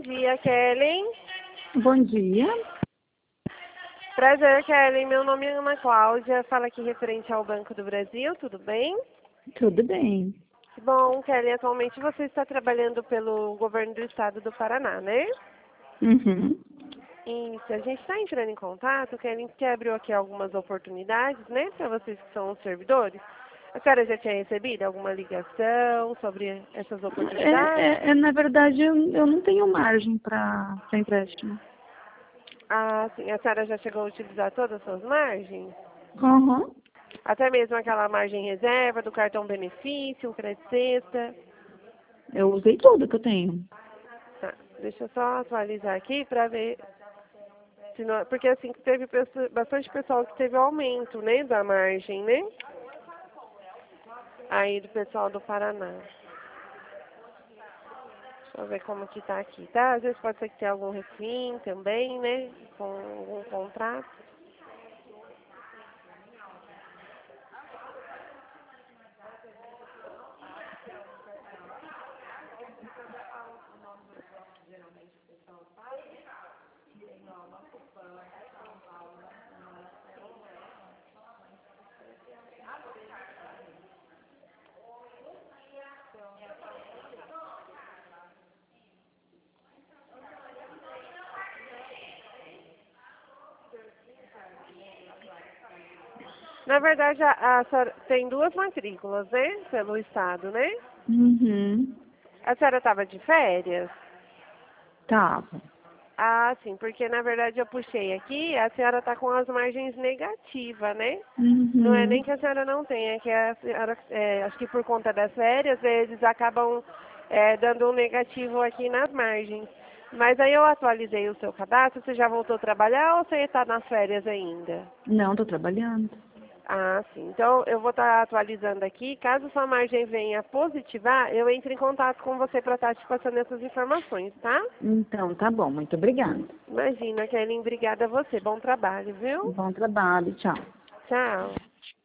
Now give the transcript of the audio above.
dia, Kelly. Bom dia. Prazer, Kelly. Meu nome é Ana Cláudia. Fala aqui referente ao Banco do Brasil, tudo bem? Tudo bem. Bom, Kelly, atualmente você está trabalhando pelo governo do estado do Paraná, né? Uhum. Isso, a gente está entrando em contato, Kelly, porque abriu aqui algumas oportunidades, né, para vocês que são os servidores. A senhora já tinha recebido alguma ligação sobre essas oportunidades? Na verdade, eu não tenho margem para empréstimo. Ah, sim, a senhora já chegou a utilizar todas as suas margens? Uhum. Até mesmo aquela margem reserva do cartão benefício, o crédito sexta. Eu usei tudo que eu tenho. Tá, deixa eu só atualizar aqui para ver. Se não, porque assim, teve bastante pessoal que teve aumento, né, da margem, né? Aí do pessoal do Paraná. Deixa eu ver como que tá aqui, tá? Às vezes pode ser que tenha algum refim também, né? Com algum contrato. Na verdade, a senhora tem duas matrículas, né? Pelo estado, né? Uhum. A senhora estava de férias? Tava. Ah, sim, porque na verdade eu puxei aqui, a senhora está com as margens negativas, né? Não é nem Uhum. que a senhora não tenha, é que a senhora, acho que por conta das férias, eles acabam dando um negativo aqui nas margens. Mas aí eu atualizei o seu cadastro, você já voltou a trabalhar ou você está nas férias ainda? Não, tô trabalhando. Ah, sim. Então eu vou estar atualizando aqui. Caso sua margem venha positivar, eu entro em contato com você para estar te passando essas informações, tá? Então, tá bom. Muito obrigada. Imagina, Kelly, obrigada a você. Bom trabalho, viu? Bom trabalho. Tchau. Tchau.